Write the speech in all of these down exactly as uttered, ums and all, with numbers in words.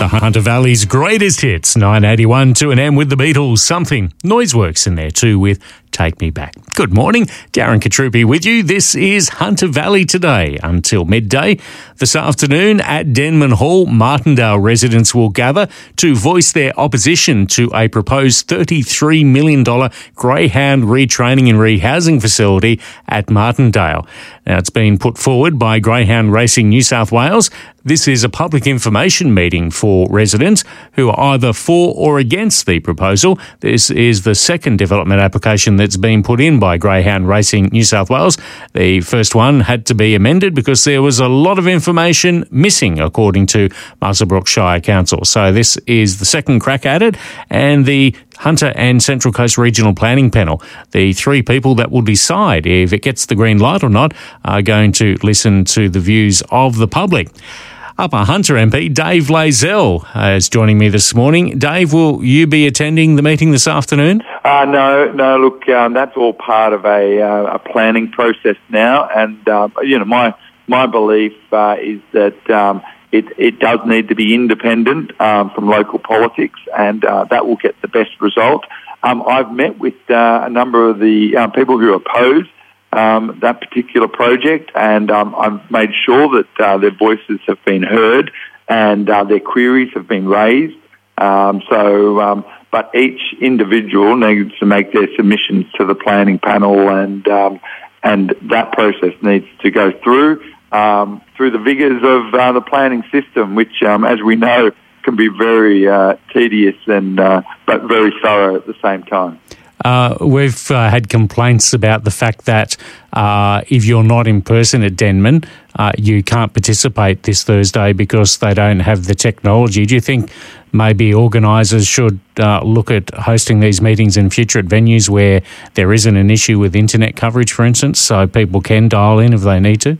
The Hunter Valley's greatest hits, nine eighty-one to an M with the Beatles, Something. Noiseworks in there too with Take Me Back. Good morning, Darren Katrupi with you. This is Hunter Valley Today until midday. This afternoon at Denman Hall, Martindale residents will gather to voice their opposition to a proposed thirty-three million dollars greyhound retraining and rehousing facility at Martindale. Now, it's been put forward by Greyhound Racing New South Wales. This is a public information meeting for residents who are either for or against the proposal. This is the second development application that's been put in by Greyhound Racing New South Wales. The first one had to be amended because there was a lot of information missing, according to Muswellbrook Shire Council. So this is the second crack at it, and the Hunter and Central Coast Regional Planning Panel, the three people that will decide if it gets the green light or not, are going to listen to the views of the public. Upper Hunter M P Dave Lazell is joining me this morning. Dave, will you be attending the meeting this afternoon? Uh, no, no. Look, um, that's all part of a, uh, a planning process now, and uh, you know, my my belief uh, is that um, it it does need to be independent um, from local politics, and uh, that will get the best result. Um, I've met with uh, a number of the uh, people who oppose Um, that particular project, and um, I've made sure that uh, their voices have been heard and uh, their queries have been raised. Um, so, um, but each individual needs to make their submissions to the planning panel, and um, and that process needs to go through um, through the vigours of uh, the planning system, which, um, as we know, can be very uh, tedious and uh, but very thorough at the same time. Uh, we've uh, had complaints about the fact that uh, if you're not in person at Denman, uh, you can't participate this Thursday because they don't have the technology. Do you think maybe organisers should uh, look at hosting these meetings in future at venues where there isn't an issue with internet coverage, for instance, so people can dial in if they need to?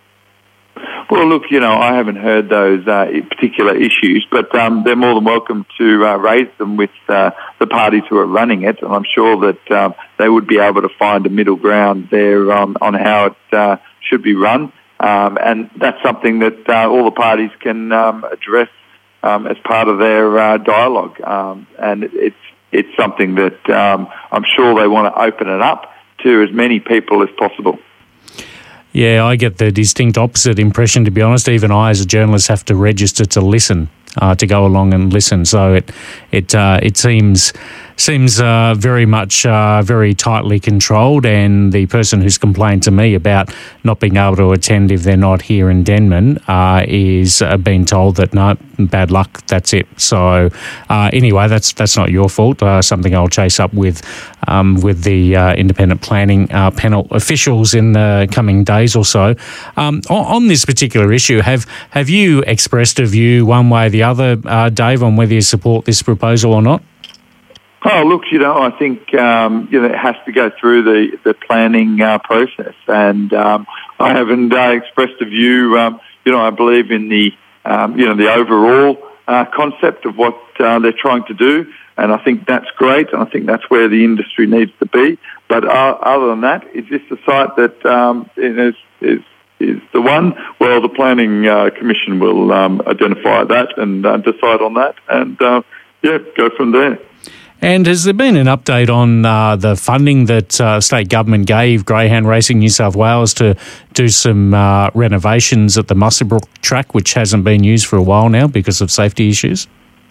Well, look, you know, I haven't heard those uh, particular issues, but um, they're more than welcome to uh, raise them with uh, the parties who are running it, and I'm sure that um, they would be able to find a middle ground there um, on how it uh, should be run, um, and that's something that uh, all the parties can um, address um, as part of their uh, dialogue, um, and it's it's something that um, I'm sure they want to open it up to as many people as possible. Yeah, I get the distinct opposite impression, to be honest. Even I, as a journalist, have to register to listen, uh, to go along and listen. So it it uh, it seems seems uh, very much uh, very tightly controlled. And the person who's complained to me about not being able to attend if they're not here in Denman uh, is uh, being told that no, bad luck, that's it. So uh, anyway, that's that's not your fault. Uh, something I'll chase up with um, with the uh, independent planning uh, panel officials in the coming days or so. Um, on, on this particular issue, have have you expressed a view one way or the other, uh, Dave, on whether you support this proposal or not? Oh, look, you know, I think um, you know, it has to go through the, the planning uh, process, and um, I haven't uh, expressed a view. Um, you know, I believe in the um, you know the overall uh, concept of what uh, they're trying to do, and I think that's great, and I think that's where the industry needs to be. But uh, other than that, is this a site that um, is, is is the one? Well, the planning uh, commission will um, identify that and uh, decide on that, and uh, yeah, go from there. And has there been an update on uh, the funding that uh, state government gave Greyhound Racing New South Wales to do some uh, renovations at the Muswellbrook track, which hasn't been used for a while now because of safety issues?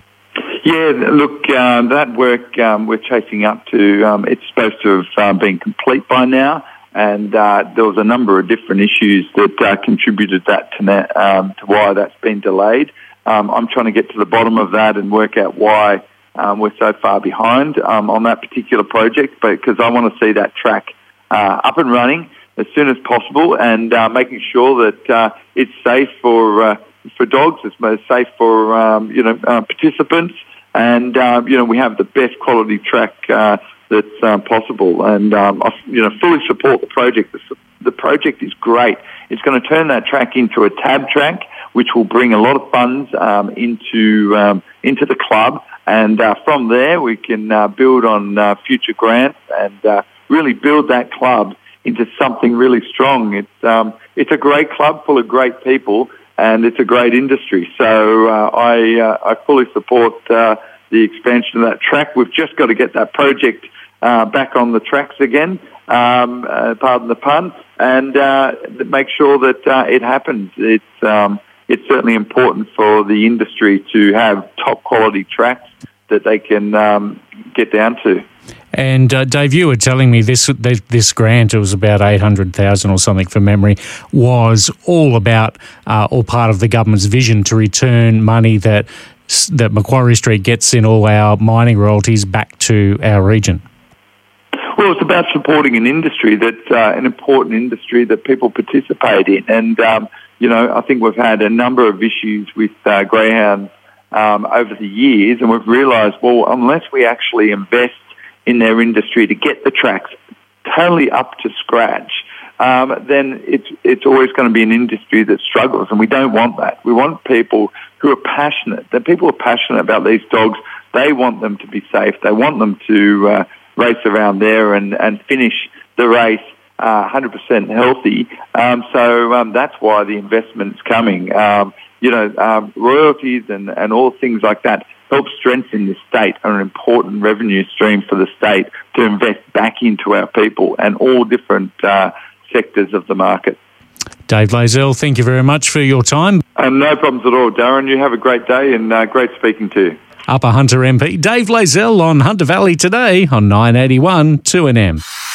Yeah, look, uh, that work um, we're chasing up to, um, it's supposed to have uh, been complete by now, and uh, there was a number of different issues that uh, contributed that to, na- um, to why that's been delayed. Um, I'm trying to get to the bottom of that and work out why Um, we're so far behind um, on that particular project, but because I want to see that track uh, up and running as soon as possible, and uh, making sure that uh, it's safe for uh, for dogs, it's safe for um, you know uh, participants, and uh, you know we have the best quality track uh, that's uh, possible. And um, I you know fully support the project. The, the project is great. It's going to turn that track into a tab track, which will bring a lot of funds um, into um, into the club. And uh, from there, we can uh, build on uh, future grants and uh, really build that club into something really strong. It's um, it's a great club full of great people, and it's a great industry. So uh, I uh, I fully support uh, the expansion of that track. We've just got to get that project uh, back on the tracks again, um, uh, pardon the pun, and uh, make sure that uh, it happens. It's um, it's certainly important for the industry to have top quality tracks that they can um, get down to. And uh, Dave, you were telling me this this grant, it was about eight hundred thousand dollars or something from memory, was all about, uh, all part of the government's vision to return money that that Macquarie Street gets in all our mining royalties back to our region. Well, it's about supporting an industry that's uh, an important industry that people participate in. And, um, you know, I think we've had a number of issues with uh, greyhounds um, over the years, and we've realised, well, unless we actually invest in their industry to get the tracks totally up to scratch, um, then it's it's always going to be an industry that struggles, and we don't want that. We want people who are passionate. That people are passionate about these dogs. They want them to be safe. They want them to uh, race around there and, and finish the race uh, one hundred percent healthy. Um, so um, that's why the investment's coming. Um, you know, um, royalties and, and all things like that help strengthen the state, are an important revenue stream for the state to invest back into our people and all different uh, sectors of the market. Dave Lazell, thank you very much for your time. Um, no problems at all, Darren. You have a great day and uh, great speaking to you. Upper Hunter M P Dave Lazell on Hunter Valley Today on nine eighty-one two N M.